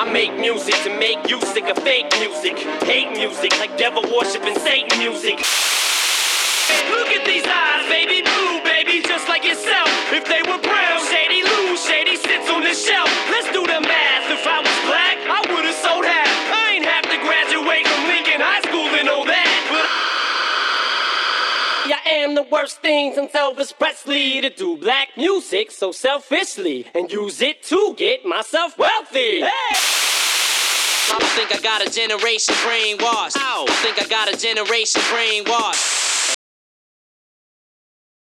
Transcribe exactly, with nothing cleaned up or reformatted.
I make music to make you sick of fake music. Hate music like devil worshiping Satan music. Look at these eyes, baby, blue, baby, just like yourself. If they were brown, shady, Lou, shady sits on the shelf. Let's do the math. If I was black, I would've sold half. I ain't have to graduate from Lincoln High School and all that, but I am the worst thing since Elvis Presley to do black music so selfishly and use it to get myself wealthy. Hey! I think I got a generation brainwashed. I think I got a generation brainwashed.